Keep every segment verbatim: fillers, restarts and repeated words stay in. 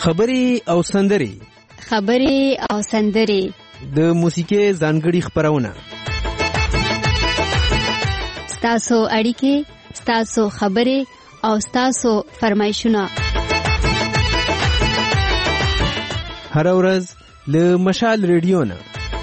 خبري او سندري خبري او سندري د موسیقي ځانګړي خبرونه ستاسو اړیکې ستاسو خبري او ستاسو فرمایشونه هر ورځ له مشال ریډیو نه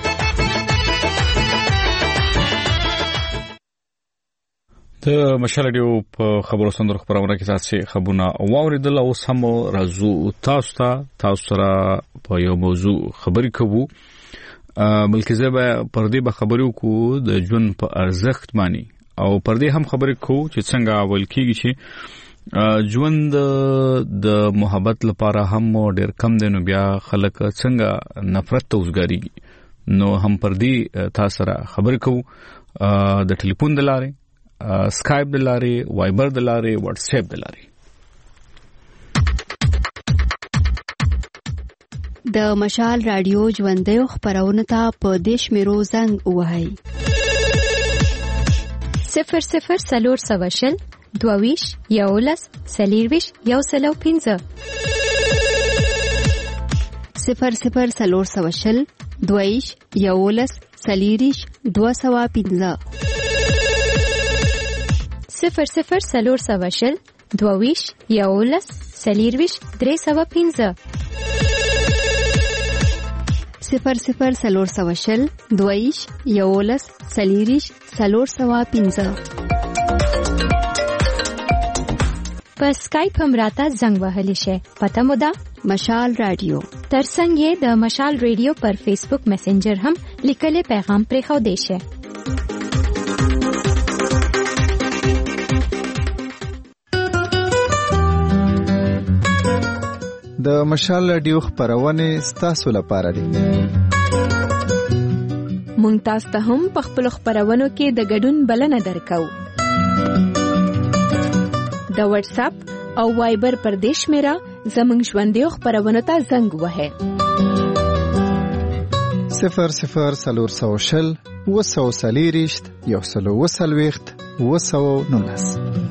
د مشال ریډیو په خبرو سندرو خبرونه کې تاسو خبرونه واوریدل او سم راځو تاسو ته تاسو سره په یو موضوع خبرې کوو بلکې زه به پر دې به خبرو کو د ژوند په ارزښت مانی او پر دې هم خبرې کوو چې څنګه اول کېږي چې ژوند د محبت لپاره هم ډېر کم دی نو بیا خلک څنګه نفرت ته وزګاریږي نو هم پر دې تاسو سره خبرې کوو د ټلیفون د لارې سکایپ د لارې وایبر د لارې واتس اپ د لارې د مشال رادیو ژوندۍ خبرونه ته په دیش میرو زنګ وهاي صفر صفر سلور سواشل دویش یولس سلیرویش یو سلو پینزه صفر صفر سلور سواشل دویش یولس سلیریش دو سوا پینزه صفر صفر سلور سواشل دویش یولس سلیرویش درې سوا پینزه صفر صفر سلور سواشل دویش یولس سلیریش سلور سوا پینزه په اسکایپ هم راته زنګ وهلی شي پته مو ده مشال رادیو ترڅنګ یې د مشال رادیو پر فیسبوک میسنجر هم لیکلي پیغام پرې خو دی شي د مشال رادیو خبرونه ستاسو لپاره دي مونږ تاسو ته هم په خپل خبرونو کې د ګډون بلنه درکو د واتس اپ او وایبر پر دیش میرا زمنګ ژوندۍ خبرونه ته زنګ وهه صفر صفر سلور سوشل وسو سلیریشت یو سلو وسلويخت وسو نونس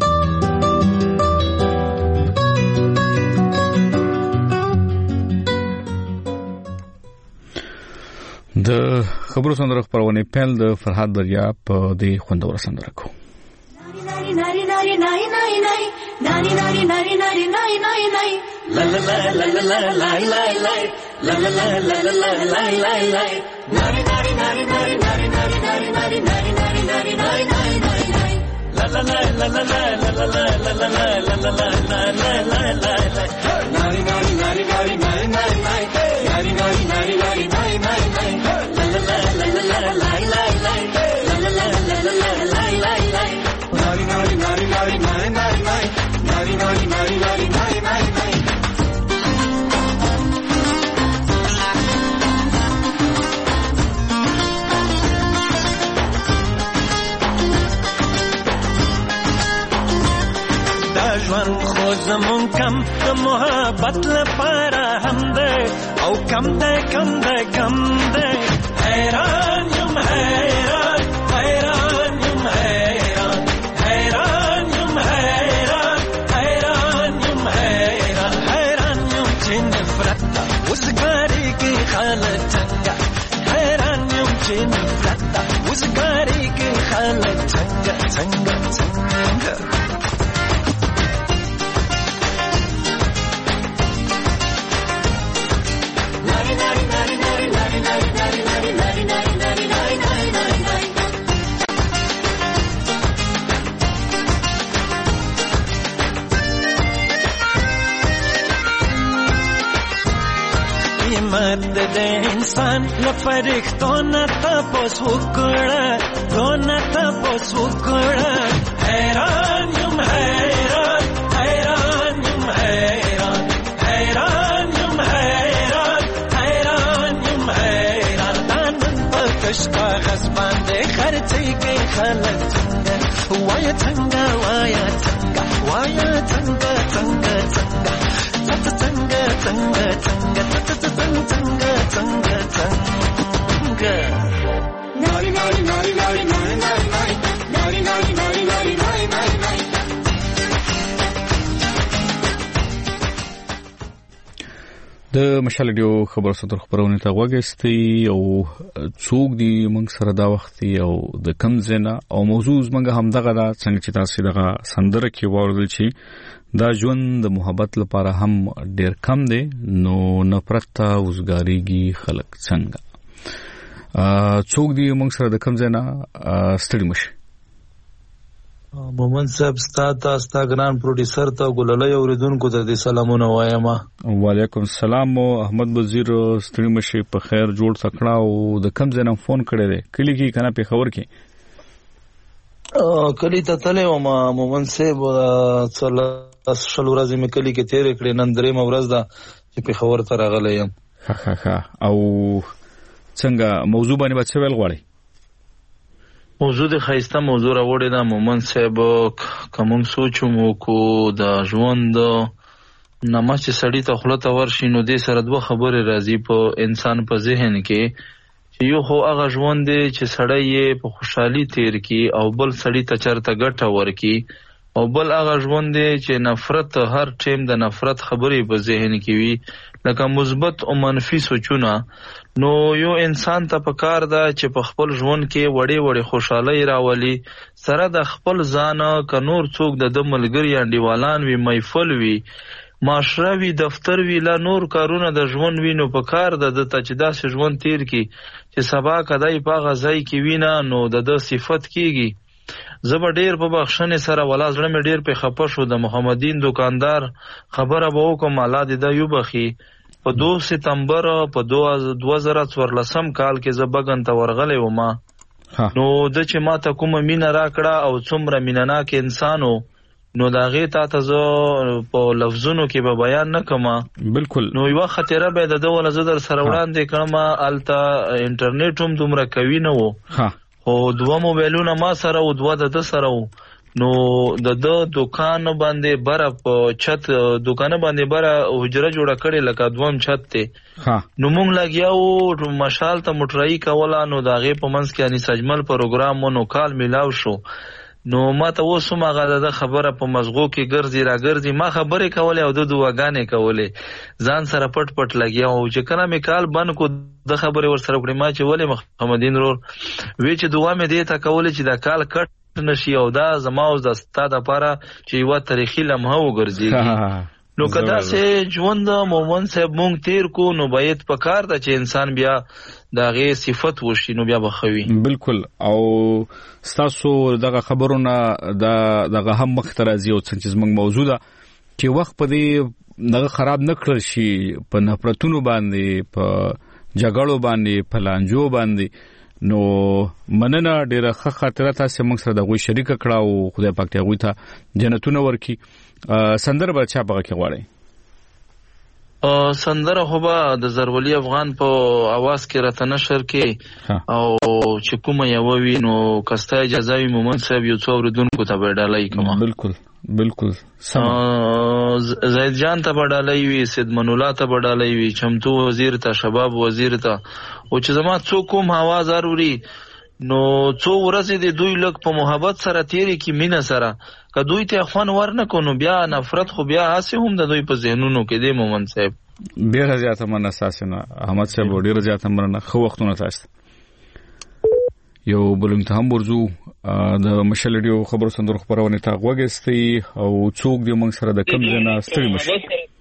د خبرو سندره خبرونه پیل د فرحات دریا په دې خوندور سندره کو ناری ناری ناری ناری ناری ناری ناری ناری ناری ناری ناری ناری ناری لا لا لا لا لا لا لا لا لا لا لا لا لا لا لا لا لا لا ناری ناری ناری ناری ناری ناری ناری ناری ناری ناری ناری ناری ناری ناری لا لا لا لا لا لا لا لا لا لا لا لا لا لا لا لا لا لا ناری ناری ناری ناری ناری ناری ناری ناری ناری ناری ناری ناری ناری لا لا لا لا لا لا لا لا لا لا لا لا لا لا لا لا لا ناری ناری ناری ناری ناری ناری ناری ناری ناری ناری ناری ناری ناری ژوند خو زمون کم د محبت لپاره هم ده او کم ده کم ده کم ده حیران یم حیران حیران یم حیران حیران یم حیران حیران یم حیران حیران یم چې نفرت وزګاری کې خالد څنګه حیران یم چې نفرت وزګاری کې خالد څنګه څنګه څنګه قیمت د انسان لپاره نه تاسو وکړه نه تاسو وکړه حیران یم حیران حیران یم حیران حیران یم حیران حیران یم حیران نن پکش کاغذ باندې خرڅي کې خلک څنګه وای څنګه وای څنګه وای څنګه څنګه څنګه څنګه څنګه څنګه څنګه څنګه څنګه څنګه ناری ناری ناری ناری ناری ناری ناری ناری ناری ناری ناری ناری د مشال ډیو خبر ستر خبرونه ته وګستي او څوک دی موږ سره دا وخت او د کم زنه او موضوع موږ هم دغه دا څنګه چې تاسو دغه سندره کې وردل شي دا ژوند د محبت لپاره هم ډیر کم دی نو نفرت او وزګاریږي خلک څنګه څوک دی موږ سره د کم زنه ستړي مشي مومن صاحب ستاسو ستا ګران پروډوسر ته ګللې اوریدونکو ته سلامونه وایم. وعلیکم السلام احمد وزیر ستړي مشي په خیر جوړ تکړه او د کم زنه فون کړی دی کلی کې کنه په خبر کې کلی ته تلې و ما مومن صاحب صلی شل ورځې مې کلی کې تیر کړې نن درې مورز ده چې په خبر ته راغلی یم. ها ها ها او څنګه موضوع باندې بچ ویل غواړي موضوع د خایسته موضوع راوړی دا مومن صاحب کوم سوچو مو کو د ژوند نامه چې سړی ته خلته ورشي نو دې سره دوه خبرې راځي په انسان په ذهن کې چې یو خو هغه ژوند دی چې سړی یې په خوشحالي تیر کی او بل سړی ته چرته ګټه ورکی او بل هغه ژوند دی چې نفرت هر ټیم د نفرت خبرې په ذهن کې وي لکه مثبت او منفي سوچونه. نو یو انسان ته پکار ده چې په خپل ژوند کې وړې وړې خوشحالي راولي سره د خپل ځان ک نور څوک د ملګری انډیوالان وي محفل وي معاشره وي دفتر وی لا نور کارونه د ژوند وینو پکار ده د تجداس ژوند تیر کی چې سبا کدی په غځای کې وینا نو د صفت کیږي. زب ډیر په بخښنې سره ولا زړه مې ډیر په خپه شو د محمدین دکاندار خبره به وکم الله دې دا یو بخي په دو سپتمبر په دوه زره څوارلسم کال کې زبګن ته ورغلې و ما نو د چې ما ته کوم مینه راکړه او څومره مینناک انسانو نو دا غي تا ته زه په لفظونو کې به بیان نه کما بالکل نو یو خطر به د دوله زدر سره وړاندې کړم الته انټرنیټ هم دومره کوي نه وو او دوه موبایلونه ما سره او دوه د سره وو نو د د دکان باندې بره په چت دکان باندې بره حجره جوړه کړې لکه دوم چت ته نو مونږ لګیاو مشال ته مټرای کولا نو دا غي په منځ کې اني سجمل پروګرام مونږ کال ملاو شو نو ما ته وسمه غاده د خبره په مزغو کې ګرځي را ګرځي ما خبره کوله او د دواګانې کوله ځان سره پټ پټ لګیا او چې کنه مې کال بن کو د خبره ور سره کړې ما چې ولې محمدین رور وی چې دوا مې دې تا کوله چې دا کال کټ نشي او دا زما او د ستاده لپاره چې یو تاریخي لمحه وګرځي نو کدا سه ژوند مومن صاحب مونږ تیر کو نو باید پکار دا چې انسان بیا داغه صفت وشي نو بیا بخوي بالکل او تاسو دغه خبرونه دغه هم مخترازي او څنګه موږ موضوع ده چې وخت په دې دغه خراب نکړل شي په نفرتونو باندې په جګړو باندې په لانجو باندې نو مننه ډیره ښه خاطره تاسو موږ سره دغه شریک کړه او خدای پاک ته غوي ته جنتونه ورکي سندره به چا پغه کې غواړي سندره خو به د زرولي افغان په आवाज کې راته نشر کې او چې کومه یو وی نو کسته اجازه وي مومن صاحب یو څو ورودونکو ته وډالای کوم بالکل بالکل زید جان ته وډالای وي سید منولا ته وډالای وي چمتو وزیر ته شباب وزیر ته او چې زما څوک کوم आवाज ضروري نو څو ورځې د دوی لک په محبت سره تیری کی مینه سره که دوی ته خوان ورنه کو بیا نفرت خو بیا هسه هم د دوی په ذهنونو کې دی مومن صاحب ډیر زیاته من اساسنه احمد صاحب ډیر زیاته مرنه خو وختونه تاسو یو بلنګ ته هم ورزو د مشلډیو خبرو سندرو خبرونه تا غوګستي او څوک دی موږ سره د کم جنا ستړي مشه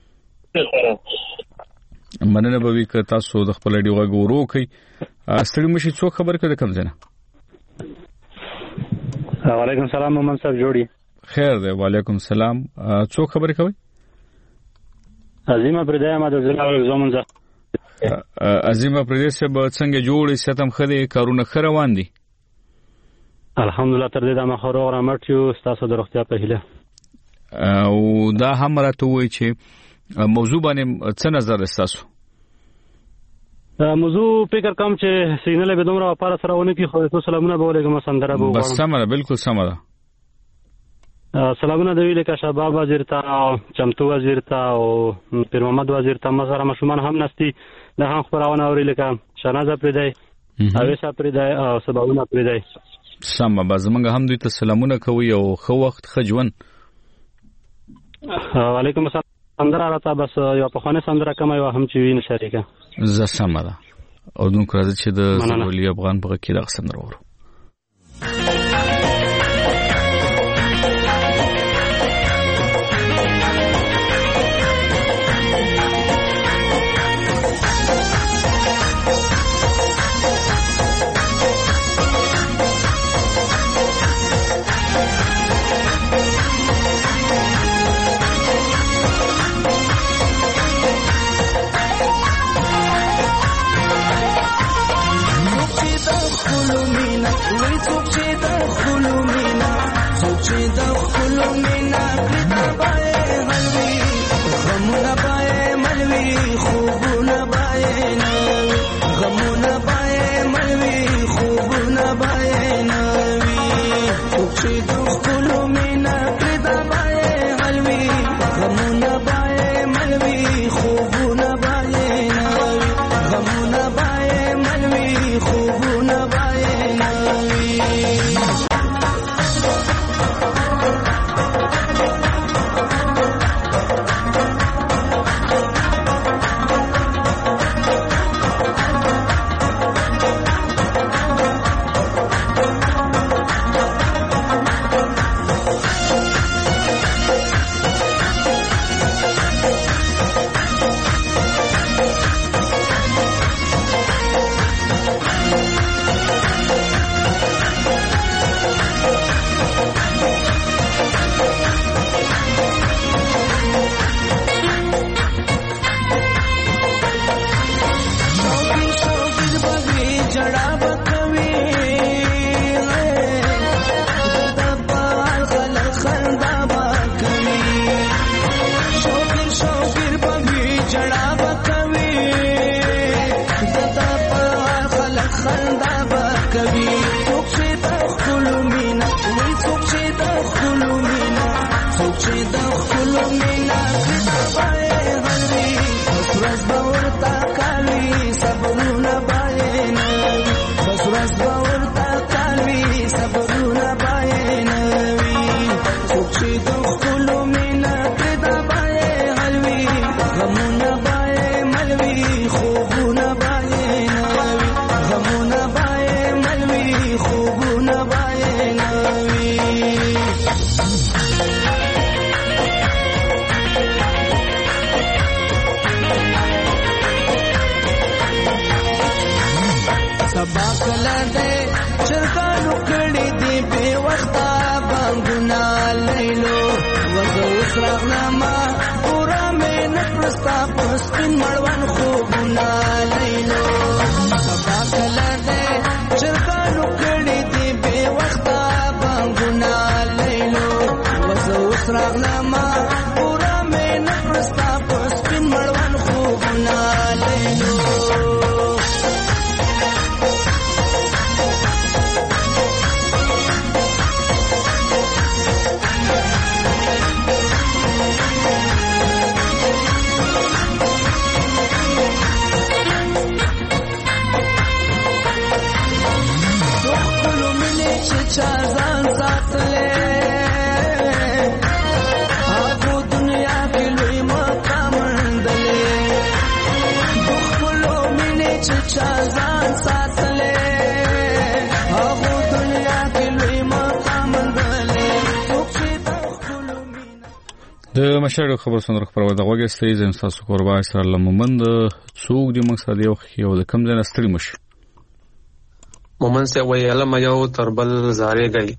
مننه به وی ک تاسو د خپل ډیو غوړو کوي ستړي مشه څوک خبر کړه کم جنا وعلیکم السلام مومن صاحب جوړی خیر دی وعلیکم السلام څوک خبر کوي عظیمه پردای ما د زړه زمون ځه عظیمه پردای سه به څنګه جوړی ستم خدي کارونه خروان دي الحمدلله تر دې د مخورو رامټیو تاسو د روغتیا په هیله او دا هم راته وای چې موضوع باندې څه نظر تاسو موضوع فکر کوم چې سینله به دومره لپاره سره ونه کی خو تاسو سلامونه به ولګم سندره به بس سمره بالکل سمره سلامونه د ویل کا شباب وزیر ته چمتو وزیر ته او پیر محمد وزیر ته مزره مشمان هم نستی د هم خبرونه اوري لکه شنازه پردای اوسه پردای او سباونه پردای سم باز موږ هم دوی ته سلامونه کوي او خو وخت خجون وعلیکم السلام سندره راته بس یو په خانه سندره کوم یو هم چې ویني شریکه ز سمه ده او دونکو راځي چې د سولي افغان په کې د سندره ورو د مشر خبر سندره خبرونه د غوګي ستې زم تاسو قربا سره لممند څوک د مقصد یو یو د کم ځای ستړي مش مومن سے وی علم یو تربل زارې گئی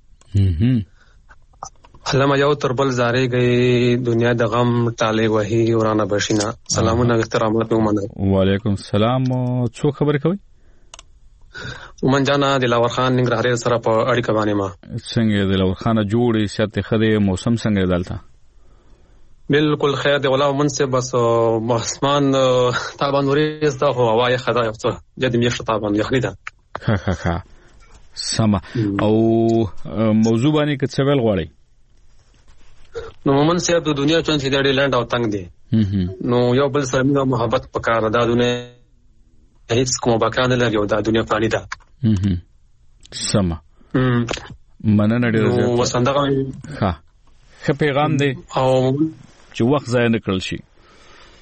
علم یو تربل زارې گئی دنیا د غم ټاله وਹੀ ورانه بشینا سلامونه احترامات ومنه وعلیکم السلام څو خبر کوي ومن جانا دلاور خان ننګرهار سره په اړیکه باندې ما څنګه دلاور خان جوړې سیاته خده موسم څنګه دالتا بالکل خیر دی ولا ومن سے بس اسمان طبعا وريز دا هو هواي خدا یفته جدي میشته طبعا یخنی ده ها ها ها سما او موضوع باندې کې څه ویل غواړي نو مومن صاحب د دنیا چون چې د ډیلند او تنگ دي نو یو بل سره موږ محبت پکاره دا دنیا هیڅ کومه باکانه لري او دا دنیا پانی ده سما مننه ډیره نو وسندغه ها ښه پیغام دی او چې وخت ضایع نه کړل شي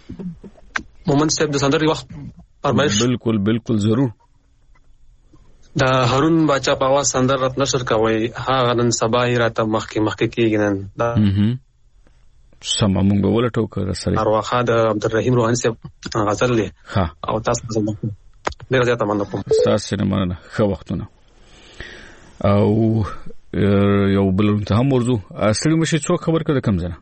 مومن صاحب د سندرې وخت فرمایش. بالکل بالکل ضرور. دا هارون باچا په आवाज سندر رات نشر کوي هغه نن سبا یې راته مخکې مخکې کېږي نن دا سم موږ به ولټو کړه سره ارواخه د عبدالرحیم روحاني صاحب غزل له او تاسو په زموږ ډیر زیاته مننه کوم تاسو نه مننه ښه وختونه او یو بل ته هم موضوع اصلي مشي څو خبر کړه کم ځنه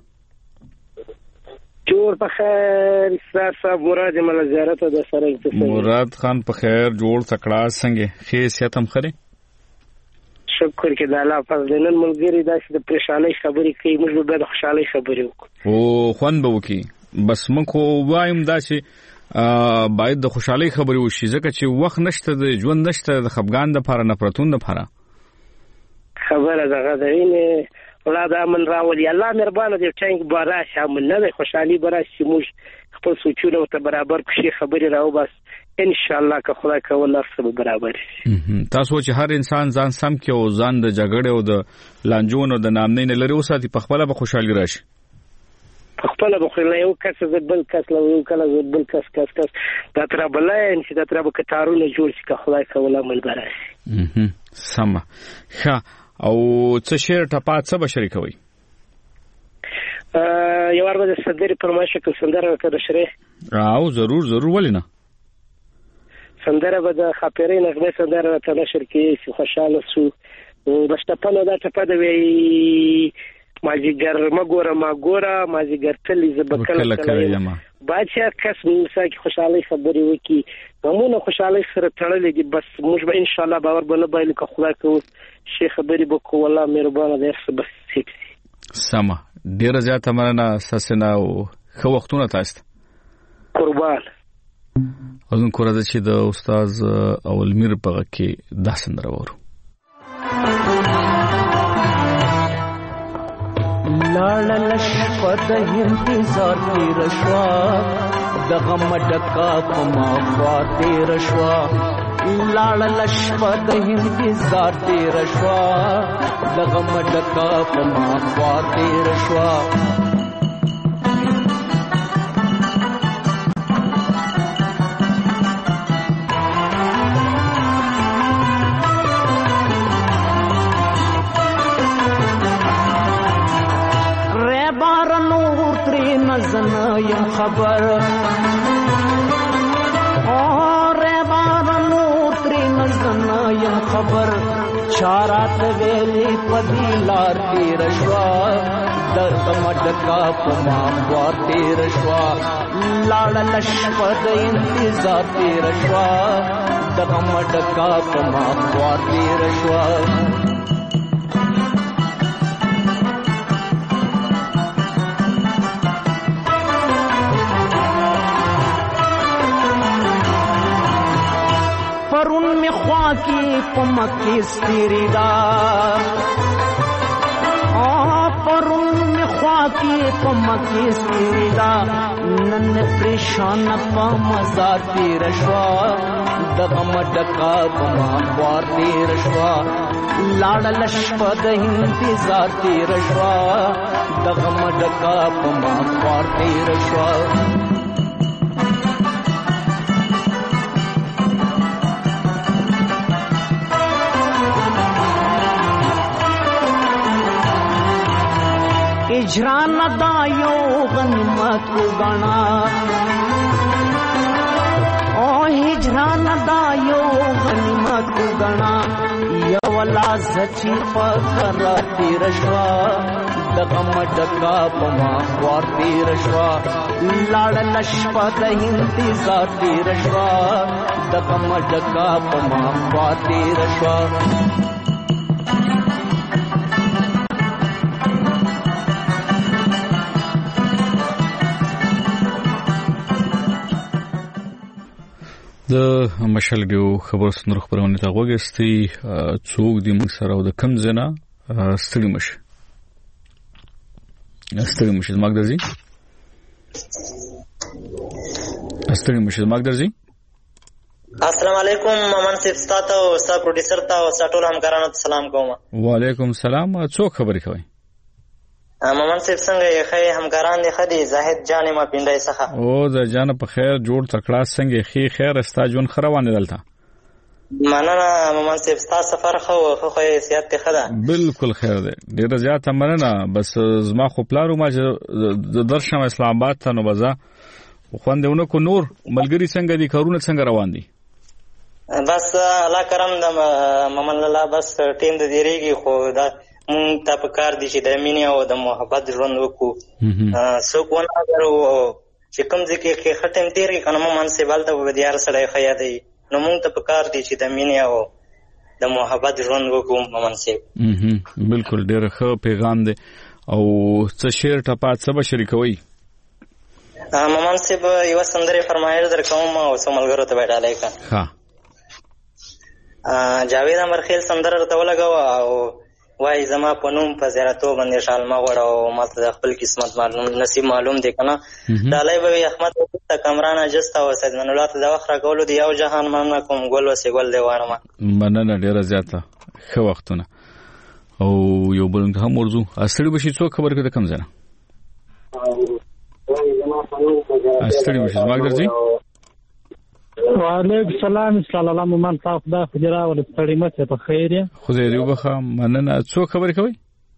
جوړ په خیر سر صاحب مراد مل زیارت د سره مراد خان په خیر جوړ تکړه څنګه خې سیاتم خره شکر کې د الله فضل نن ملګری داسې د پریشانۍ خبرې کوي موږ به د خوشحالۍ خبرې وکړو او خوان به وکي بس موږ وایم داسې باید د خوشحالۍ خبرې وشي ځکه چې وخت نشته د ژوند نشته د خفګان د لپاره نفرتون د لپاره خبره دغه دینه ولا دا من راولي الله مهربانه دی ټینګ بارا شامل نه دی خوشحالي برا چې موږ خپل سوچونه ته برابر کړي خبرې راو بس ان شاء الله که خدای کوله سره برابر شي. تاسو چې هر انسان ځان سم کې او ځان د جګړې او د لانجون او د نامنۍ نه لري وساتي په خپل به خوشحالي راشي په خپل به خو یو کس زبل کس له یو کله زبل کس کس کس دا تر بلای چې دا تر به کتارونه جوړ شي که خدای کوله مل براشي. سم ښه او څه شعر ټپا څه بشری کوي یو ور به صدر فرمایش کوي سندره کړه شری او ضرور ضرور ولینه سندره به د خاطرې نغمه سندره ته نشر کې چې خوشاله سو بشتپنو دا ټپه د وی ماجیګر مګوره ماګوره ماجیګر تلې زبکل کله باچا کس موږ کې خوشاله خبرې وکي همونه خوشاله سره تړلې دي بس موږ به ان شاء الله باور بنه باید که خدای کو شي خبرې وکړو والله مهربانه دې بس سیټ سما ډیر زیاته مننه ساسنا او خو وختونه تاسو قربان اذن کو راځي چې د استاد اولمیر په کې داسن راوړو لاړ لشپد انتظار کی رشوا دغه مډکا پما خواته رشوا لاړ لشپد انتظار کی رشوا دغه مډکا پما خواته رشوا یم خبر اور بار نور تری نزن یم خبر چارات ویلی پدی لار کی رشوا درد مڈکا پما خوار کی رشوا لاڑ لشپد انتظار کی رشوا درد مڈکا پما خوار کی رشوا پرون می خوا کی پمکی ستیری دا پرون می خوا کی پمکی ستیری دا نن پریشان پا مزار تی رشوا دغم ڈکا پما خوار تی رشوا لاڑ لشپد انتظار تی رشوا دغم ڈکا پما خوار تی رشوا اجران دایو غنیمت گنا او اجران دایو غنیمت گنا یو لازچی فخر تیرشوا دغم ڈکا پما خوار تیرشوا لاڑ لشپد انتظار تیرشوا دغم ڈکا پما خوار تیرشوا د مشال ډیو خبر سندرو خبرونه ته وګستي څوک د موږ سره د کم زنه ستړي مشه ستړي مشه زماګ درځي ستړي مشه زماګ درځي السلام علیکم ممن صاحب ستاسو او ستاسو پروډوسر ته او ستاسو ټول همکارانو ته سلام کوم. وعلیکم السلام څوک خبرې کوي؟ ممن صاحب څنګه یې خې همکاران دي خدي زاهد جان ما پیندای څخه او د جان په خیر جوړ تکړه څنګه خې خیر استا جون خروانه دلته مننه ممن صاحب تاسو سفر خو خو حیثیت ته خدا بالکل خیر دی ډیر زیات مننه بس زما خو پلارو ما د درشم اسلام آباد ته نو بزا خوندونه کو نور ملګری څنګه دي کارونه څنګه روان دي بس الله کرم د ممن الله بس ټیم د دیریږي خو دا مونږ ته په کار دي چې د مینې او د محبت ژوند وکړو څوک ونه غواړو چې کوم ځکه کې خټم تیری کنه ممن صاحب الته په دیار سره خیا دی نو مونږ ته په کار دي چې د مینې او د محبت ژوند وکړو ممن صاحب بالکل ډېر ښه پیغام دی او څه شعر ټپات څه به شریکوي ممن صاحب یو سندره فرمایل درکوم او سملګرو ته وډالای کا ها جاوید امرخیل سندره ته ولګاو او وای زما په نوم په زیارتو باندې شالما وړ او ماته د خپل قسمت معلوم نصیب معلوم دی کنه دالای به احمد ته کمران اجستا او سید من الله ته د وخت راکولو دی یو جهان مننه کوم ګل وسې ګل دی وانه مننه ډیره زیاته ښه وختونه او یو بل هم موضوع اصلي بشي څو خبر کړه کم زنه اصلي بشي ما درځي وعلیکم السلام صلی الله ممن صاحب دا فجرا ول ستړي مته په خیر خو دې یو بخا مننه څو خبر کوي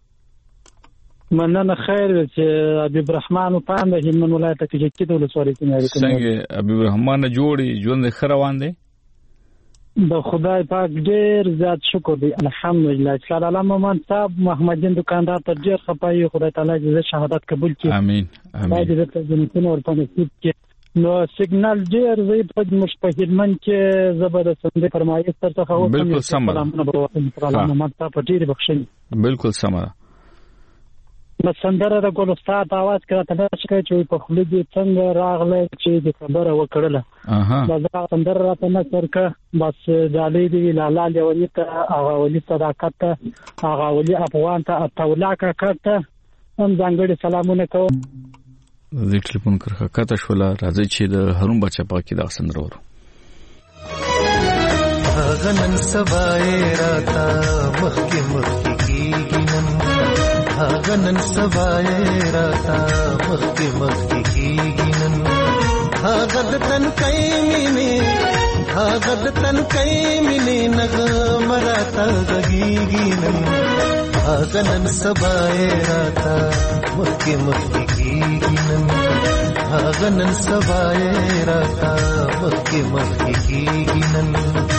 مننه خیر چې ابي الرحمن په اند من ولایت کې چې کېدل سوري څنګه ابي الرحمن جوړي ژوند خروان دی د خدای پاک ډیر زیات شکر دی الحمدلله صلی الله ممن صاحب محمدین دکاندار ته ډیر خپای خدای تعالی دې شهادت قبول کړي امين امين دې ته جنتونه ورته نصیب کړي نو سیګنال ډیر زی په مشپهید من کې زبردست فرمایش تر څه خو بالکل سم بالکل سم نو سندره د ګل استاد आवाज کړه ته چې په خلګي څنګه راغله چې د خبره وکړله دا سندره راته نه سرکه بس دالې دی لاله لونی ته هغه ولي صداقت هغه ولي افغان ته اتولا کا کړه هم ځانګړي سلامونه کوم د ټلیفون کرخه کته شولا راځي چې د هرون بچا پاکي دا سندره ورو غنن سبای راتا مخکې مخکې کیږي نن غنن سبای راتا مخکې مخکې کیږي نن غد تن کای مینه غد تن کای مینه نغمه راتا غږیږي نن غنن سبای راتا مخکې مخکې کیږي نن غنن سبای راتا مخکې مخکې کیږي نن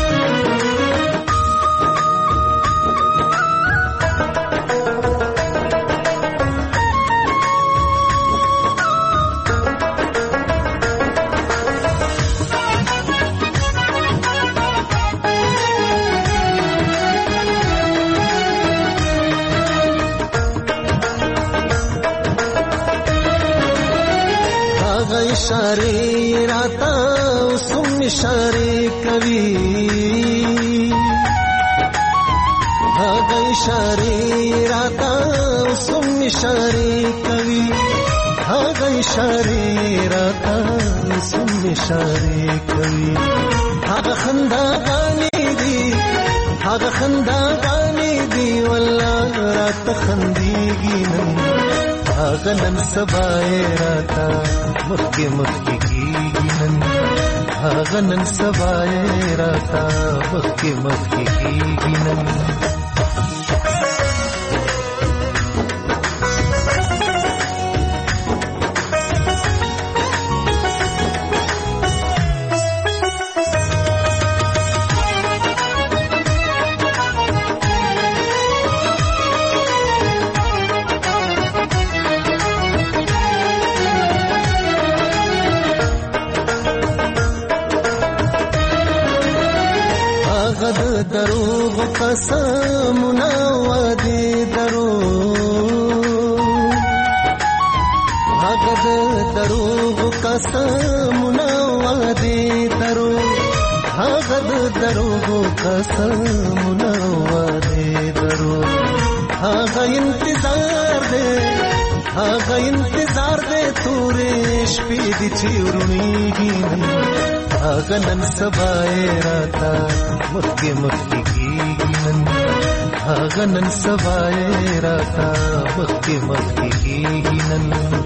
اشاره راتا سم اشاره کوي هغه اشاره راتا سم اشاره کوي هغه اشاره راتا سم اشاره کوي هغه خندا غاني دي هغه خندا غاني دي والله راته خنديږي نن هغه نن سبای راتا مخکې مخکې کیږي نن هغه نن سبای راتا مخکې مخکې کیږي نن دروغ قسمنا ودي دروغ هغه دروغ قسمنا ودي دروغ هغه دروغ قسمنا ودي دروغ هغه انتظار دې هغه انتظار دې تورې شپې دي چورونیږي هغه نن سبای راتا مخکې مخکې کیږي نن هغه نن سبا یې راته مخکې مخکې کېږي نن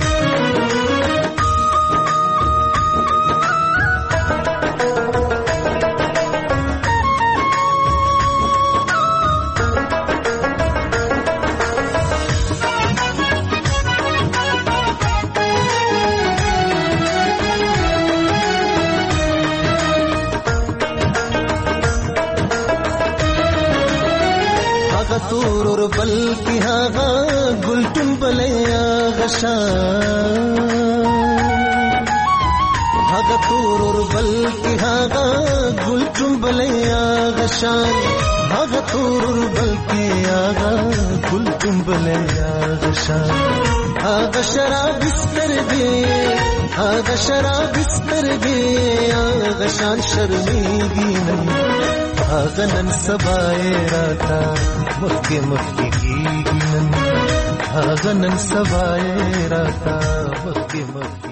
تورور بلکی هاغا گلتون بلیا غشان هاغا تورور بلکی هاغا گلتون بلیا غشان هاغا تورور بلکی هاغا گلتون بلیا غشان هاغا شراب استرگی هاغا شراب استرگی هاغا شان شرمیگی نن هاغا نن سبای راتا مخی مخی کیگی نن هاغا نن سبای راتا مخی مخی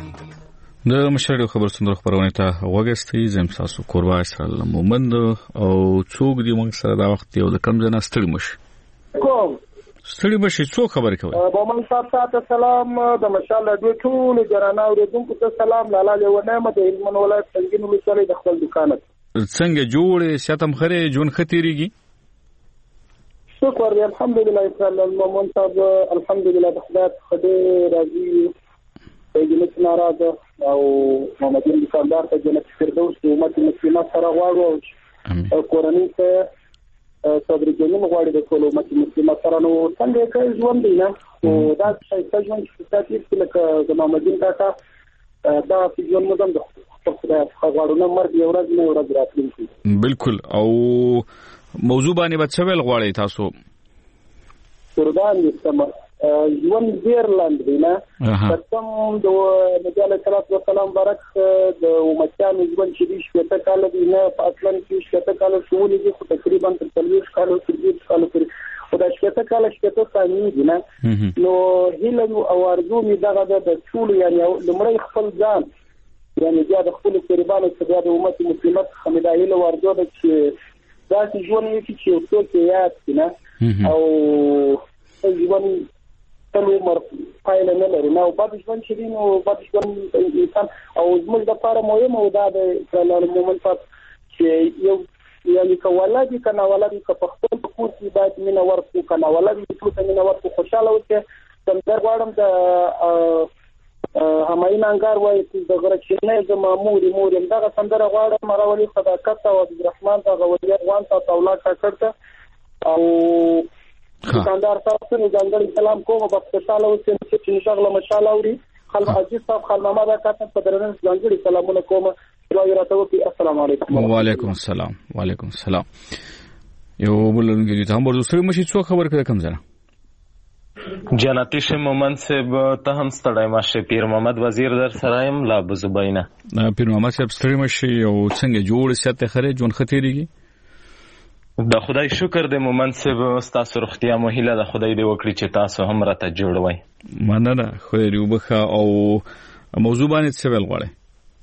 د مشرډیو خبر سندر خبرونه ته وګستې زم تاسو کوروا اسرائیل مومند او څوک دی موږ سره دا وخت یو د کم ځنه ستړي مش کوم ستړي مش څو خبر کوي مومند صاحب ته سلام د مشال د ټول جرانا او دونکو ته سلام لاله له نعمت علم ولایت څنګه نو سره د خپل دکان څنګه جوړې ساتم خره جون خطرېږي شکر دی الحمدلله اسرائیل مومند صاحب الحمدلله د خدای خدای راضي جنت ناراضه او محمد علي سردار ته جنت فردوس د امت مسلمه سره غواړو او قرآني ته صدر جنون غواړي د ټول امت مسلمه سره نو څنګه کوي ژوند دی نه او دا څه ژوند چې تاسو یې لکه د محمد علي کاکا دا ژوند مدام د خدای غواړو نه مرګ یو ورځ نه ورځ راتلونکي بالکل او موضوع باندې به څه ویل غواړي تاسو قربان دي سم ژوند ډیر لاندې دی نه تاسو د نبی علیه الصلاۃ والسلام برک د امتیانو ژوند چې دی شپته کال دی نه په اصلا کې شپته کال شولې دي خو تقریبا تر څلوېښت کالو تر کالو پورې او دا شپته کال شپته ثانیې دي نه نو هیله او ارزو می دغه د ټول یعنی لمړی خپل ځان یعنی بیا د خپل قربانو څخه د امت مسلمت خمیدایله ورځو د چې دا ژوند یې چې څوک یاد کینه او ژوند تلو مر پایله نه لري نو بعد ژوند چې دی نو بعد ژوند انسان او زموږ د لپاره مهمه او دا د کلال مومن پات چې یو یعنی کولادي کنه ولادي که په خپل کور کې باید مینه ورکو کنه ولادي ټول مینه ورکو خوشاله وي څنګه غواړم د هماین انګار وای چې د غره چې نه د مامور مور دغه سندره غواړم راولي صداقت او عبدالرحمن ته غوړي افغان ته تولا کړه او دکاندار تاسو نه ځانګړي سلام کوم په خوشاله اوسئ چې ان شاء الله مشاله اوري خلک عزیز صاحب خلنامه دا کاته په درنه ځانګړي سلامونه کوم راوي راته وکي السلام علیکم وعلیکم السلام وعلیکم السلام یو بلنګي ته هم ورسره مشي څو خبر کړه کم ځنه جنتی شه مومن صاحب ته هم ستړی ماشه پیر محمد وزیر در سرایم لا بزبینا پیر محمد صاحب ستړی مشي او څنګه جوړ ساته خره جون خطرېږي د خدای شکر دې مومن صاحب تاسو روغتیا مو هیله د خدای دې وکړي چې تاسو هم راته جوړوي مننه خو یې وبخه او موضوع باندې څه ویل غواړي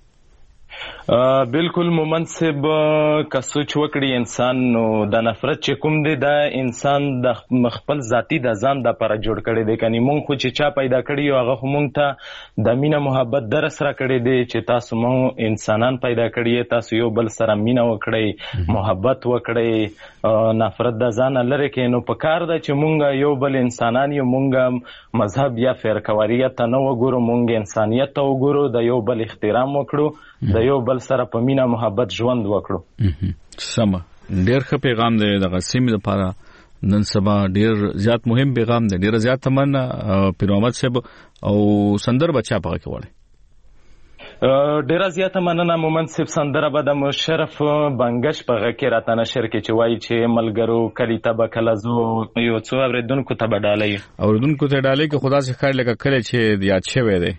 بالکل مومن صاحب که سوچ وکړي انسان نو د نفرت چې کوم دی دا انسان د خپل ذاتی د ځان د لپاره جوړ کړی دی کني مونږ خو چې چا پیدا کړی یو هغه مونږ ته د مینه محبت درس را کړی دی چې تاسو مو انسانان پیدا کړی تاسو یو بل سره مینه وکړئ محبت وکړئ نفرت د ځان لري کې نو په کار ده چې مونږ یو بل انسانان یو مونږ مذهب یا فرقواریت نه وګورو مونږ انسانیت ته وګورو د یو بل احترام وکړو د یو بل سره په مینا محبت ژوند وکړو سم ډیر ښه پیغام دی د غسیمې لپاره نن سبا ډیر زیات مهم پیغام دی ډیر زیات تمنا پیر محمد صاحب او سندر بچا پغه کې وړي ډیر زیات مننه مومن صاحب سندره به د مشرف بنگش پغه کې راته نشر کې چوي چې ملګرو کلی تبه کلزو یو څو اوریدونکو ته بدالای اوریدونکو ته ډالې کې خدا سي خیر لکه کله چې یاد شوی دی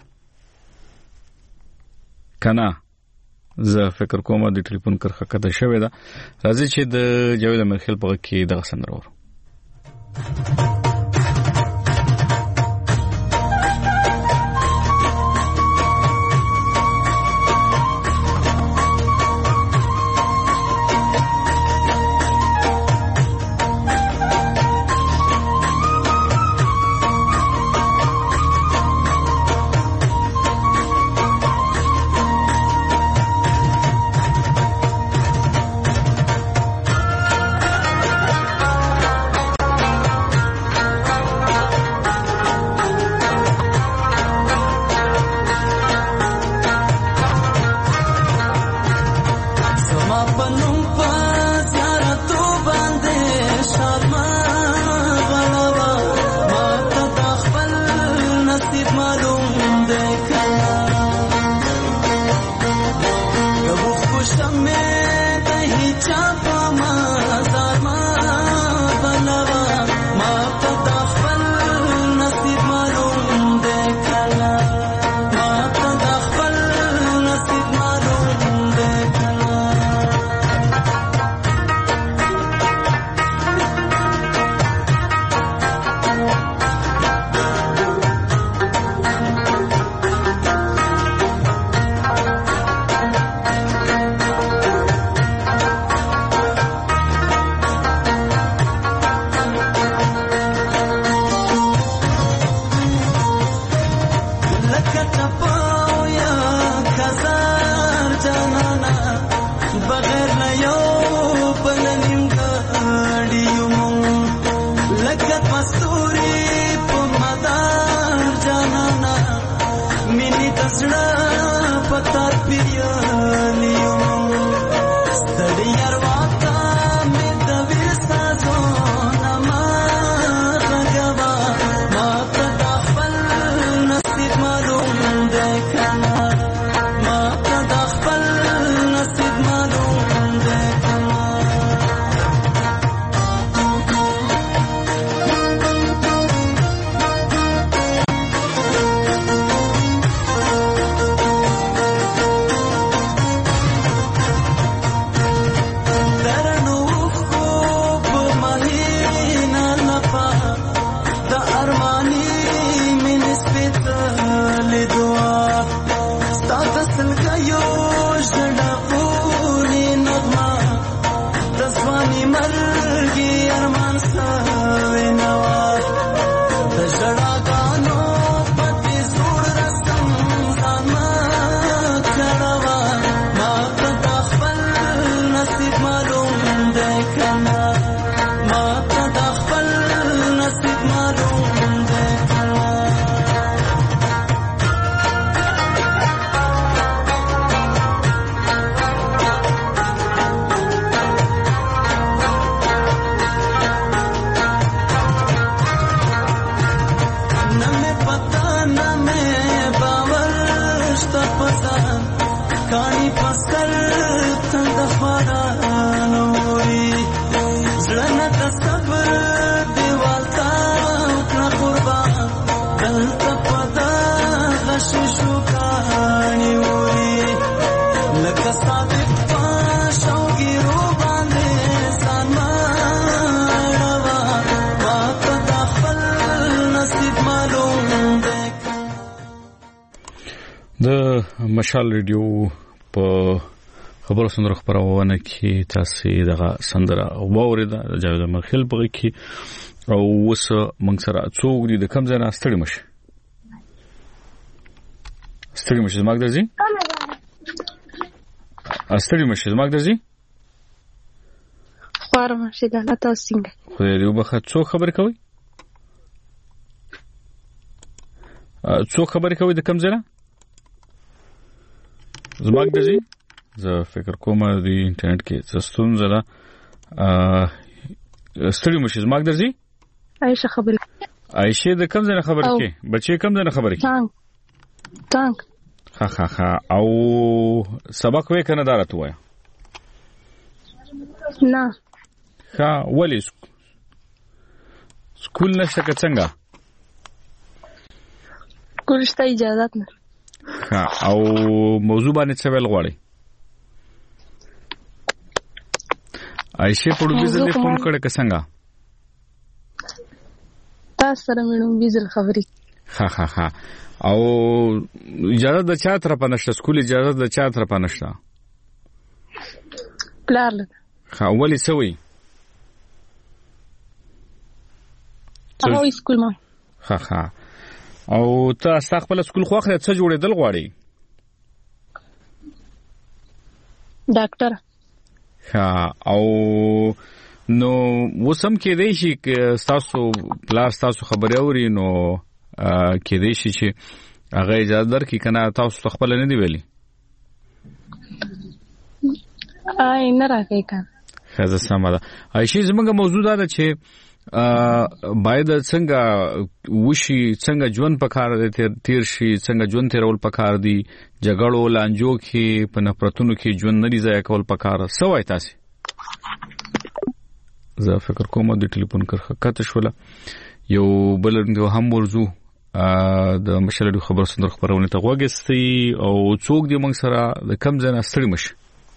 کنا زه فکر کوم د ټلیفون کرخه کده شوې ده راځي چې د جاوید مرخل په کې دغه سندره ورو لکه ټپاو یا کزار جانانا بغیر نه یو بل نیمګړي یو لکه مستوري په مدار جانانا مینې د زړه په تار پیالي یو ستړي ارواته مې د ویستا زونه ما غږوه ما ته د خپل نصیب معلوم دی کنه ما ته د خپل نصیب معلوم دی کنه د مشال ریډیو په خبرو سندرو خبرونه کې تاسو دغه سندره واوریده د جاوید مرخیل په کې او وس موږ سره څوک دي د کم ځای نه ستړي مشه ستړي مشه زماګ درځي ستړي مشه زماګ درځي خوار مشه د الله تاسو څنګه خو دې وبخه څو خبر کوي څو خبر کوي د کم ځای نه زماګ درځي زه فکر کوم د انټرنیټ کې څه زړه ستړي مشه زماګ درځي عائشه خبر عائشه د کم ځای خبر کې بچي کم ځای خبر کې څنګه څنګه ها ها ها او سبق وې کنه دارت وای نه ها ولې سکول نشته که څنګه کورشته اجازه نه ها او موضوع باندې څه ویل غواړي عائشه په دې ځل فون کړه که څنګه تاسو سره مې نو ویزل خبري ها ها ها او اجازه د چا تر پنهشته سکول اجازه د چا تر پنهشته پلار ها ولې سوي هغه سکول ما ها ها او تاسو خپل سکول خو اخره څه جوړېدل غواړي ډاکټر ها او نو وسم کې دی شي تاسو پلار تاسو خبري اوري نو کې دی شي چې هغه اجازه درکې کنه تاسو خپل نه دی ویلي آی نه راکې کا خزه سمه ده عائشه زموږ موضوع دا ده چې باید څنګه وشي څنګه ژوند پکار دي تیر شي څنګه ژوند تیرول پکار دي جګړو لانجو کې په نفرتونو کې ژوند نه دی ځای کول پکار سوای تاسو زه فکر کوم د ټلیفون کرخه کته شوله یو بلنګ هم ورزو د مشالډو خبر سندر خبرونه ته وګستي او څوک دی موږ سره د کم ځای ستړي مشه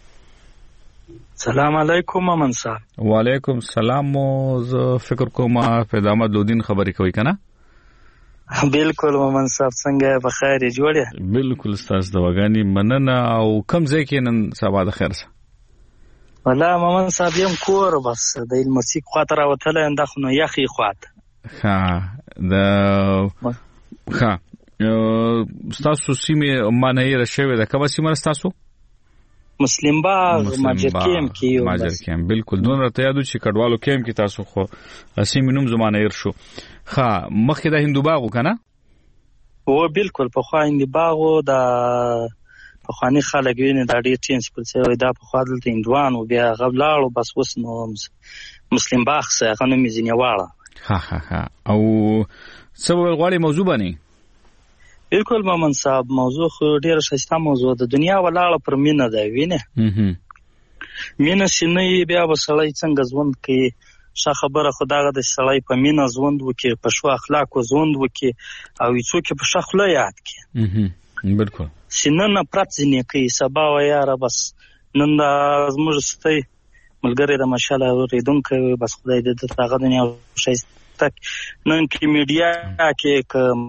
سلام علیکم امن صاحب وعلیکم السلام زه فکر کوم په دامه دودین خبرې کوي کنه بالکل امن صاحب څنګه په خیر جوړه بالکل استاد دواګانی مننه او کم ځای کې نن سبا د خیر سره ولا امن صاحب یم کور بس د المسیک خاطر وتل انده خو یخي خاطر ها د ها تاسو سیمه معنی راشوي د کومه سیمه تاسو مسلم باغ ماجر کیم کې ماجر کیم بالکل دون راته یادو چې کډوالو کیم کې تاسو خو سیمه نوم زمانه ير شو ها مخکې د هندو باغ کنه او بالکل په خوا هندو باغ د په خواني خلک ویني د ډیر چینج په څیر دا په خوا دلته هندوان او بیا غبلاړو بس وس نو مسلم باغ څخه نو میزینه واړه ها ها ها او څه غواړي موضوع باندې بالکل مامن صاحب موضوع خو ډیره شایسته موضوع ده دنیا ولاړه پر مینه ده وینه مینه سینې بیا وسړی څنګه ژوند کوي ښه خبره خدای د سړی په مینه ژوند وکي په شو اخلاق ژوند وکي او څوک په شخله یاد کړي بالکل سینه نه پرات ځنی کوي سبا و یاره بس نن د زموږ ستای ملګری د ماشاءالله ورېدونکو بس خدای دې تاغه دنیا شایسته نن کې میډیا کې کوم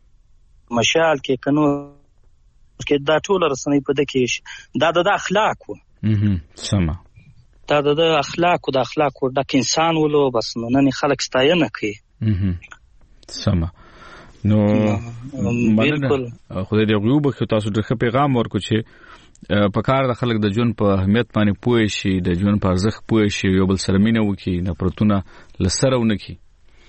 مشال کې کنو کې دا ټول رسنۍ په دکې دا د اخلاق وو سم دا د اخلاق او د اخلاق او د انسان ولو بس نن خلک ستاینه کوي سم نو بالکل خدای دې غوبه کې تاسو د پیغام ورکو چې په کار د خلک د جون په اهمیت باندې پوه شي د جون په ارزښت پوه شي یو بل سره مینه وکي نه پرتونه لسرهونه کی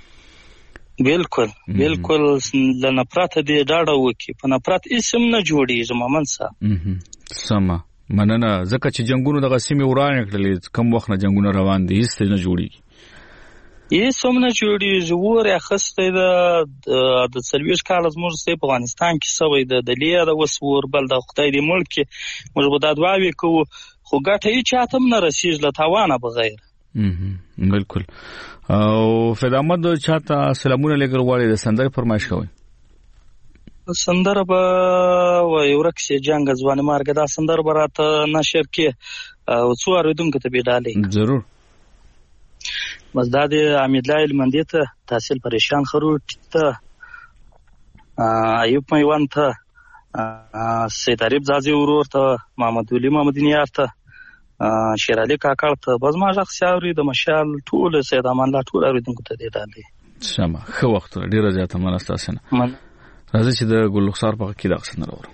بالکل بالکل لنفرت دې ډاډه وکي په نفرت اسم نه جوړیږي مامن صاحب سم مننه ځکه چې جنگونو د غسیمه ورانه کړلې کم وخت نه جنگونه روان دي هیڅ نه جوړیږي یې سم نه جوړیږي وره خسته د د سرویس کال زموږ سه په افغانستان کې سوي د دلیه د وسور بل د خدای دی ملک موږ به د دواوی کو خو ګټه یې چاتم نه رسیږي له تاوانه بغیر بالکل او فدامت چاته سلامونه لګر واړي د سندره فرمایش کوي سندره به و یو رکسي جنگ ځواني مارګه دا سندره براته نشر کې او څو اردوونکو ته بیډالې ضرور بس دا د حمید الله المندی ته تحصیل پریشان خروټ ته ایوب میوان ته سید عریب زازی ورور ته محمد ولی محمدنیار ته شیر علی کاکړ ته بس ما شخص اوري د مشال ټول سید امان الله ټول اوریدونکو ته دی ډالې سم خو وخت ډیر زیاته منستاسنه راځي چې د ګل رخسار په کې دا څنګه راوړو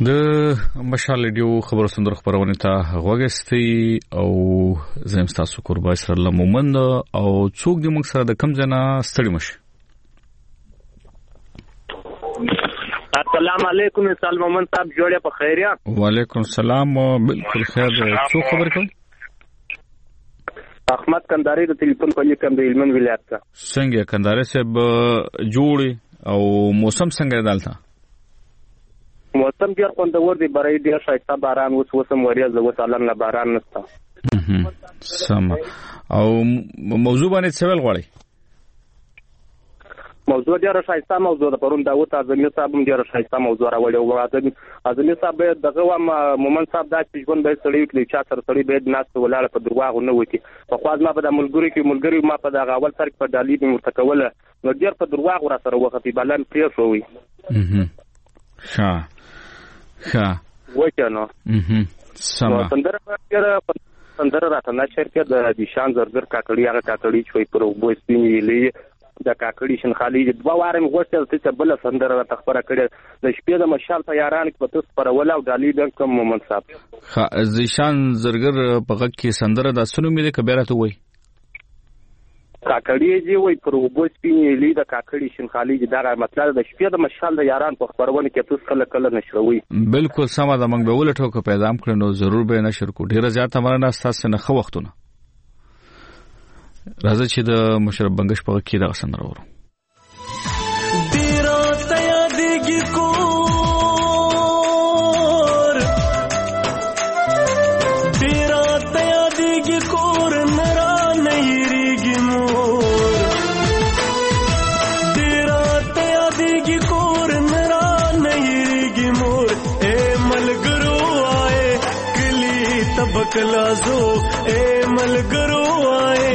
د مشال ریډیو خبرو سندرو خبرونه ته غوښتي او زم تاسو قربا سره الله مومند او څوک د موږ سره د کم جنا ستړي مشه. السلام علیکم سال مومند صاحب جوړه په خیریا. وعلیکم السلام بالکل خیر. څوک خبر کوي؟ احمد کنداری د ټلیفون په لیکم د هلمند ولایت څخه. څنګه کنداری صاحب جوړي او موسم څنګه دالته؟ موسم ډیر خوندور دی، برای ډیر شایسته باران اوس وسم وریاض اوس الان نه باران نشته. سم. او موضوع باندې څه ویل غواړي؟ موضوع ډیر شایسته موضوع ده. پرون دا وته ازمیر صاحب هم ډیر شایسته موضوع راوړی او ازمیر صاحب دغه وم مومن صاحب دا چې ژوند به سړی کلی چا سره سړی به ناس ولاړ په درواغ نه وتی. په خواز ما په د ملګری کې ملګری ما په د اول سر په ډالۍ به مرتکوله نو ډیر په درواغ را سره وختي بلان پری شوی. اها ښه ښه وچانو. اها سم. سندره راځي سندره راته نه شرکه د دیشان زرګر کاکړی هغه کاکړی چې پر وبو سپینې د کاکړی شن خالي د دوه وارم غوښتل چې بل سندره راته خبره کړې د شپې د مشال په یاران کې په تاسو پر ولا او ډالۍ د کوم مومن صاحب. ښه دیشان زرګر په غږ کې سندره د سونو مې د کبیرته وای کاکړی دی وای پر وبو سپینې لید د کاکړی شن خالي دا مطلب د شپې د مشال د یاران په خبرونه کې تاسو کله کله نشروي. بالکل سم ده. موږ به ولټو کو پیغام کړو نو ضرور به نشر کو. ډیره زیاته مرنه تاسو نه خو وختونه راځي چې د مشرف بنگش په کې دا سندره ورو. ډیره تیا دیږي کور ډیره تیا دیږي کور نرا نه یریږي مور ډیره تیا دیږي کور نرا نه یریږي مور. اے ملګرو آئے کلی تبکلازو اے ملګرو آئے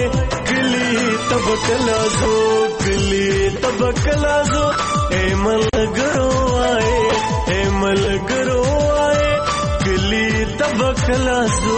تبکلازو کلی تبکلازو اے ملګرو آئے اے ملګرو آئے کلی تبکلازو.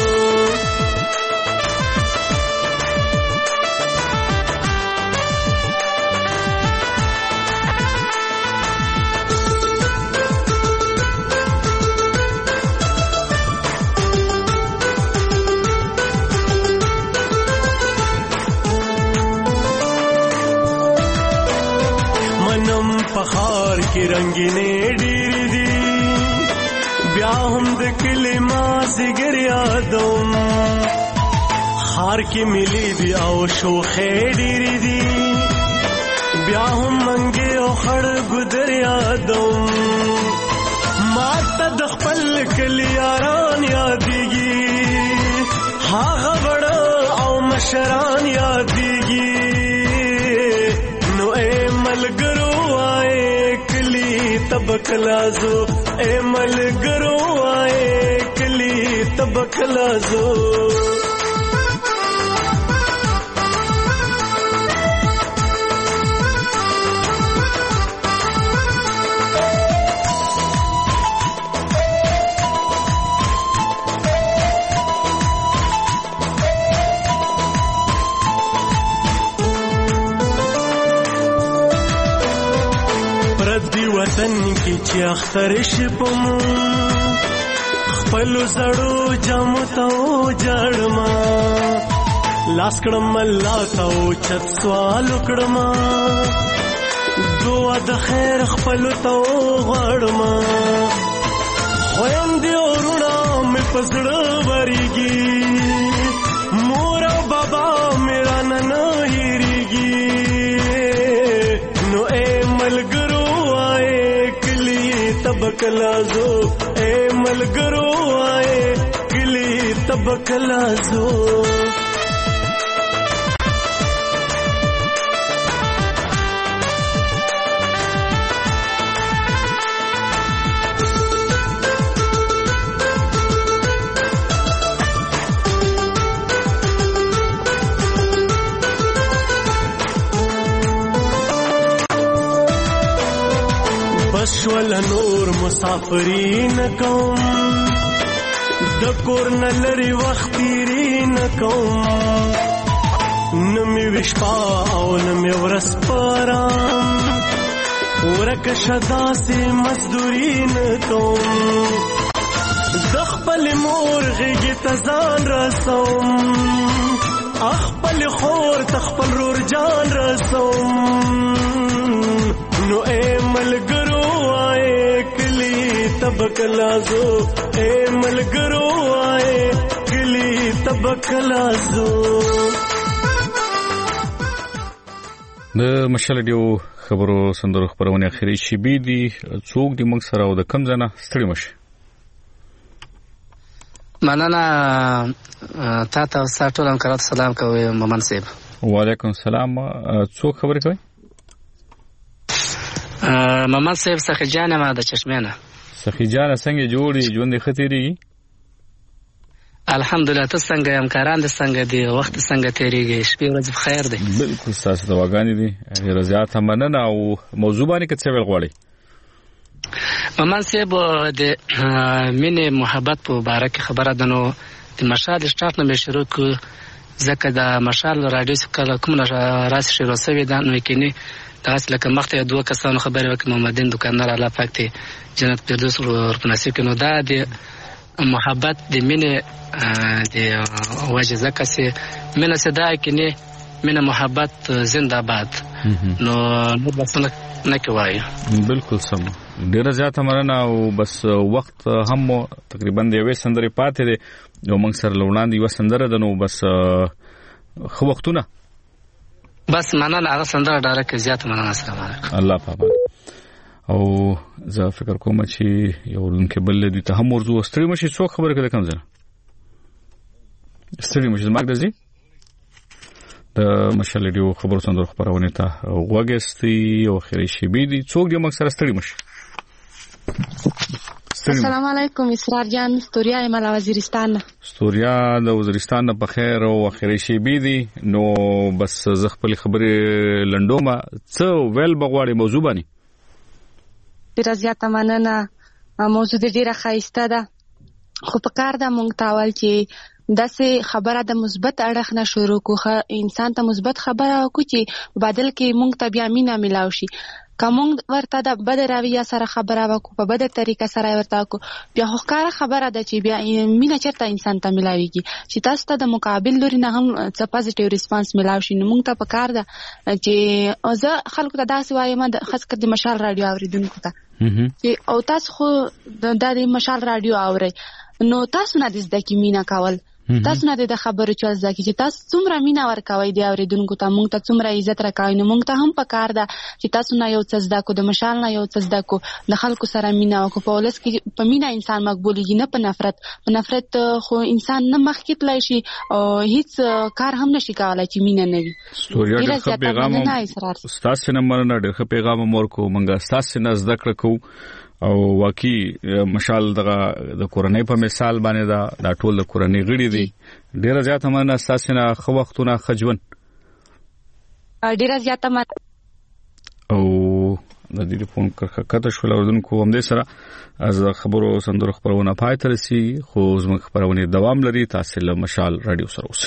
پخار کی رنگینه ډیر دی بیا هم د کلمه زګر یادوم خار کی ملي دی او شوخه ډیر دی بیا هم منګي او خړ ګدر یادوم ماته د خپل کلی یاران یادېږي هغه وړ او مشران یادېږي نو اے ملګرو تبکلازو اے ملګرو آئے کلی تبکلازو. وطن کی چې اختر شپم خپل زړو جام ته جړما لاس کړم الله ته چت سوال کړم دعا د خیر خپل ته غړما خويندې ورونه مې پزړه وريږي مور او بابا میرا نن هېریږي نو اے ملګرو تبکلازو اے ملګرو آئے کلی تبکلازو. بشول نور مسافرین کوم د کور نه لري وخت تیرین کوم نمی وشپا او نمی ورس پرام ورک شدا سي مزدوري نه کوم د خپل مور غېږې ته ځان رسوم خپل خور ته خپل رور جان رسوم نو اے ملګرو آئے کلی تبکلازو اے ملګرو آئے کلی تبکلازو. د مشال ډیو خبرو سندرو خبرونه اخري شیبې دي څوک د موږ سره او د کم ځنه ستړي مشه. مننه تا ته ټول همکارانو ته سلام کوي مومن صاحب. وعلیکم السلام. څوک خبرې کوي؟ مومن صاحب سخی جان ما د چشمانه. سخی جان څنګه جوړي ژوند خطرېږي؟ الحمدلله. ته څنګه همکاران د څنګه دی وخت څنګه تیریږي شپې ورځې بخیر دی؟ بالکل تاسو ته واګانی دي ډیر زیات مننه او موضوع باندې کې څه ویل غواړي؟ مومن صاحب د مینې محبت په باره کې خبره ده نو د مشال سټارټ نه مې شروع کړو ځکه د مشال رادیو څخه کوم راس شروع شوی ده نو کې نه داسې لکه مخته دوه کسانو خبرې وکړي محمدین دکاندار الله پاک ته جنت فردوس ور نصیب کړي. نو دا د محبت د مینې د وجه ځکه چې مینه صدا کې نه مینه محبت زنده باد نو نو بس نه کوي. بالکل سم. ډیره زیاته مننه او بس وخت هم تقریبا د یوې سندرې پاتې دی او موږ سره لوړاندې یو سندره ده نو بس خو وختونه بس مننه هغه سندره ډاره کې زیاته مننه. السلام علیکم. الله پاک. او زه فکر کوم چې یو ورونکو بل دوی ته هم ورزو ستړي مشي څوک خبره کوي کوم ځای ستړي مشي زما د زی د مشال ډیو خبرو سندرو خبرونه ته وګستي او خیري شي بي دي څوک د مکسر ستړي مشي. السلام علیکم اسرار جان ستوریا مال وزیرستان. ستوریا د وزیرستان په خیر او خیري شي بي دي نو بس ز خپل خبره لندومه څو ویل بغواړي موضوع باندې. ډیره زیاته مننه. موضوع ډیره ښایسته ده خو په کار ده مونږ تاول چې داسې خبره د مثبت اړخ نه شروع کوخه انسان ته مثبت خبره وکړي چې بدل کې مونږ ته بیا مینا ملاو شي. کوم ورته د بد راویه سره خبره وکړو په بد طریقه سره ورته وکړو بیا هوښکاره خبره ده چې بیا مینا چرته انسان ته ملاويږي چې تاسو ته د مقابل لوري نه هم څه پوزټیو ریسپانس ملاو شي. نو مونږ ته په کار ده چې زه خلکو ته داسې وایم د خاص کر د مشال رادیو اوریدونکو ته چې او تاسو خو د مشال رادیو اورئ نو تاسو نه د زده کی مینا کول تاسو نه د خبرو چل ځکه چې تاسو څومره مینا ورکوي دی اوریدونکو ته مونږ ته څومره عزت راکوي نو مونږ ته هم په کار ده چې تاسو نه یو څه زده کو د مشال نه یو څه زده کو د خلکو سره مینا وکړو. په ولس کې په مینا انسان مقبولېږي نه په نفرت. په نفرت خو انسان نه مخکې تللی شي او هیڅ کار هم نشي کولای چې مینا نه وي. ډېر ښه پیغام ستاسو نه مننه ډېر ښه پیغام مور کو مونږ ستاسو نه زده کړو کو او واقعي مشال دغه د کورنۍ په مثال باندې دا د ټول د کورنۍ غړي دي. ډیره زیاته مننه تاسو نه خو وختونه خجون ډیره زیاته مننه او د دې فون کړه شو لوردونکو هم دې سره از خبرو سندرو خبرونه پای تر سي خو زموږ خبرونه دوام لري. تاسو له مشال رادیو سره اوسئ.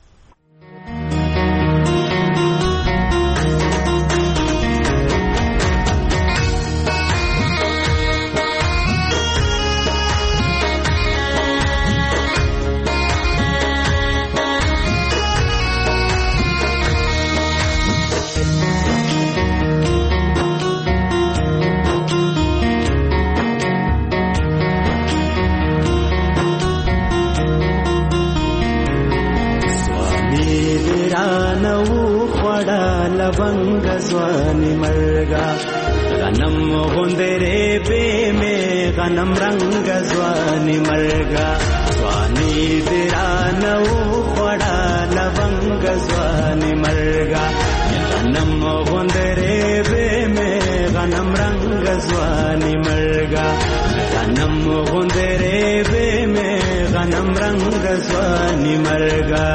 लवंग स्वानी मर्गा गनम गुंदरे पे में गनम रंग स्वानी मर्गा स्वानी तेरा नौ बड़ा लवंग स्वानी मर्गा गनम गुंदरे पे में गनम रंग स्वानी मर्गा गनम गुंदरे पे में गनम रंग स्वानी मर्गा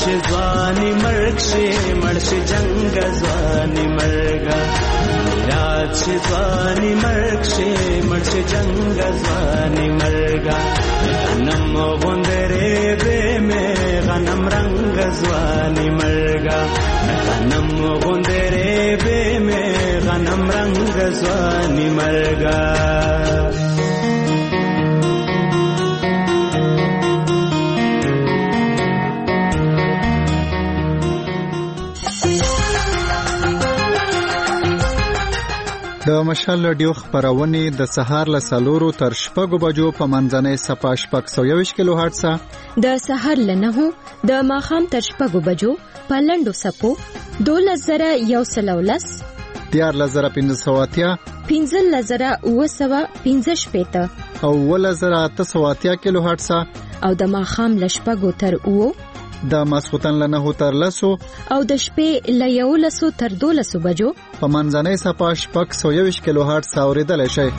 چې ځواني مرګ شي مړ شي جنگ ځواني مرګا میراث چې ځواني مرګ شي مړ شي جنگ ځواني مرګا غنم غوندره به مې غنم رنگ ځواني مرګا غنم غوندره به مې غنم رنگ ځواني مرګا د مشال رادیو خبرونه د سهار له سلورو تر شپږو بجو په منځنۍ صفه شپږ سوه یوویشت کیلو هرتز د سهار له نهو د ماښام تر شپږو بجو په لنډو سپو دولس زره یو سل او لس دیارلس زره پنځه سوه اتیا پنځلس زره اوه سوه پنځه شپېته او اوولس زره اته سوه اتیا کیلو هرتز او د ماښام له شپږو تر اوو د ماسخوتن له نهو تر لسو او د شپې له یولسو تر دولسو بجو په منځنۍ صفه شپږ سوه یوویشت کیلو هرتز اورېدلی شئ.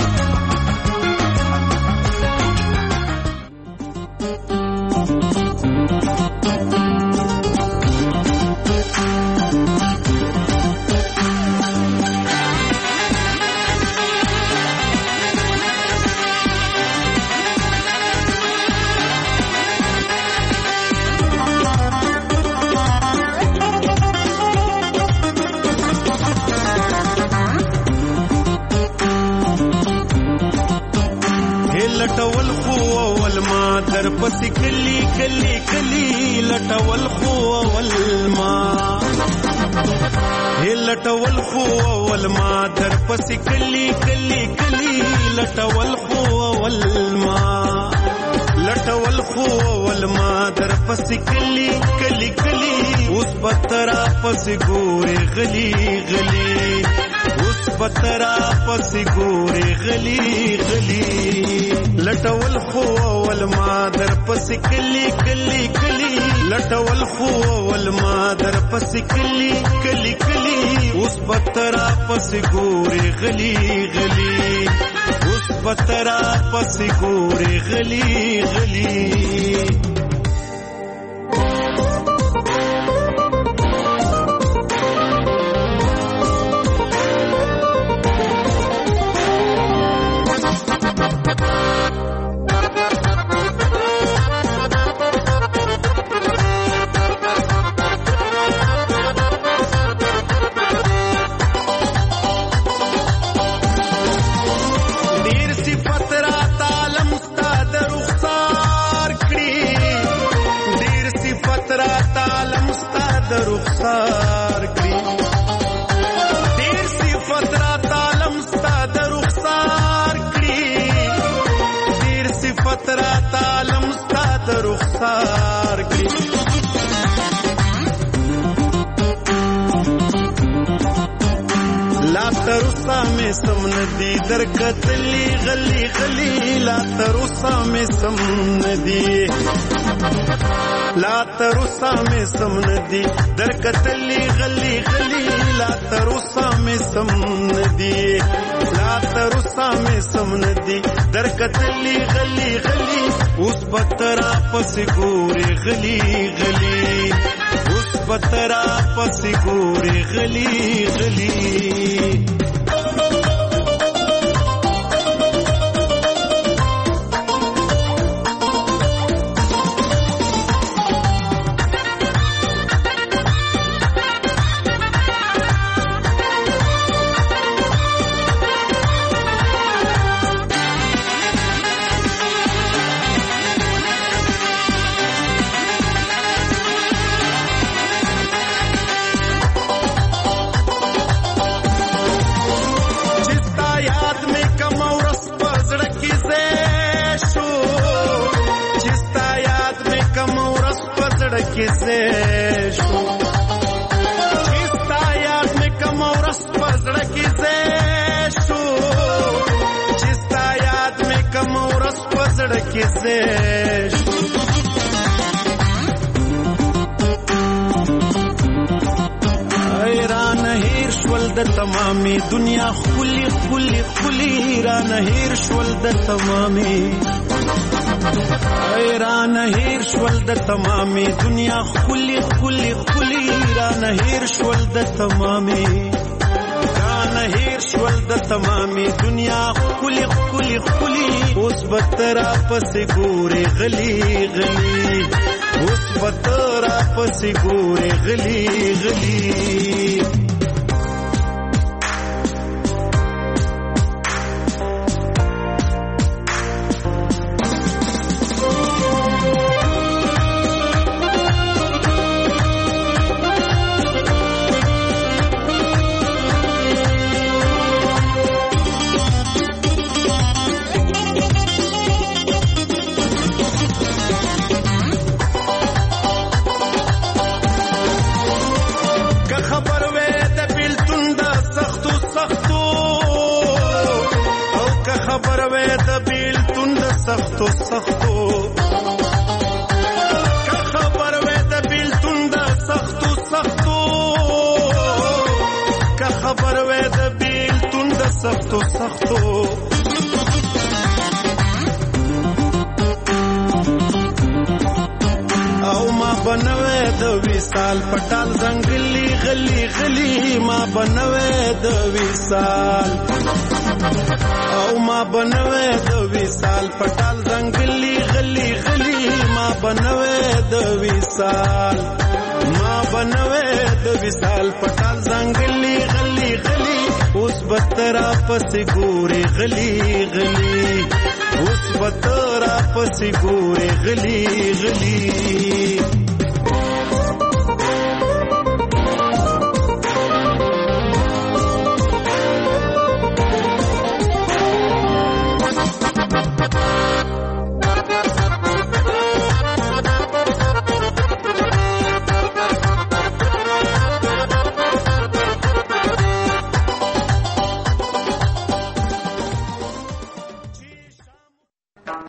لټول خو اول ما در پسې کلی کلی کلی لټول خو اول ما لټول خو اول ما در پسې کلی کلی کلی لټول خو اول ما لټول خو اول ما در پسې کلی کلی کلی اوس پترا پسې ګورې غلی غلی اوس پترا پسې ګورې غلی غلی لټول خو اول ما در پسې کلی کلی کلی لټول خو اول ما در پسې کلی کلی کلی اوس پترا پسې ګورې غلی غلی اوس پترا پسې ګورې غلی غلی رخصار کړی ډیر صفات را تعلم ستاد رخصار کړی ډیر صفات را تعلم ستاد رخصار کړی لا ترسا میں سم ندی درکتلی غلی غلی لا ترسا میں سم ندی لا ترسا میں سم ندی درکتلی غلی غلی لا ترسا میں سم ندی لا ترسا میں سم ندی درکتلی غلی غلی اس بترا پس گورے غلی غلی اس بترا پس گورے غلی غلی کیسے شو چستا یاد میں کم اور پزړه کیسے شو چستا یاد میں کم اور پزړه کیسے شو ایران هیر شول د تمامي دنیا خولي خولي خولي ایران هیر شول د تمامي ایران هیر شول د تمامي دنیا خلی خلی خلی ران هیر شول د تمامي ران هیر شول د تمامي دنیا خلی خلی خلی اوس بترا پس ګوري غلی غلی اوس بترا پس ګوري غلی غلی سختو سختو که خبر وې د بیلتون د سختو سختو که خبر وې د بیلتون د سختو سختو او ما بنوي د وصال پټال زنګلي غلي غلي ما بنوي د وصال او ما بنوي د وصال پټال زنګلي غلي غلي ما بنوي د وصال ما بنوي د وصال پټال زنګلي غلي غلي اوس بترا پس ګوري غلي غلي اوس بترا پس ګوري غلي غلي